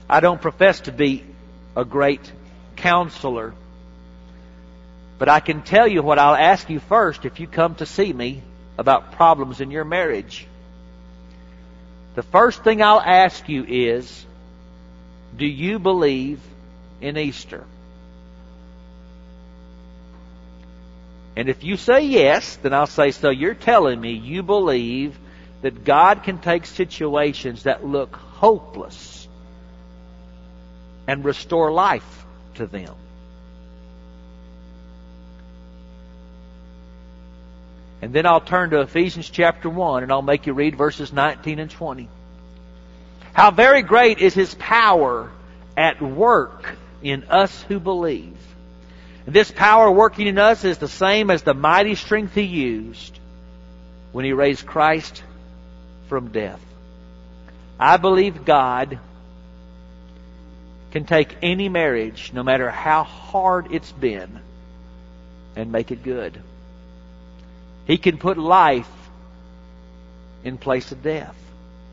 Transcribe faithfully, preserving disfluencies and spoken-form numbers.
I don't profess to be a great counselor, but I can tell you what I'll ask you first if you come to see me about problems in your marriage. The first thing I'll ask you is, do you believe in Easter? And if you say yes, then I'll say, so you're telling me you believe that God can take situations that look hopeless and restore life to them. And then I'll turn to Ephesians chapter one and I'll make you read verses nineteen and twenty. How very great is His power at work in us who believe. And this power working in us is the same as the mighty strength He used when He raised Christ from death. I believe God can take any marriage, no matter how hard it's been, and make it good. He can put life in place of death.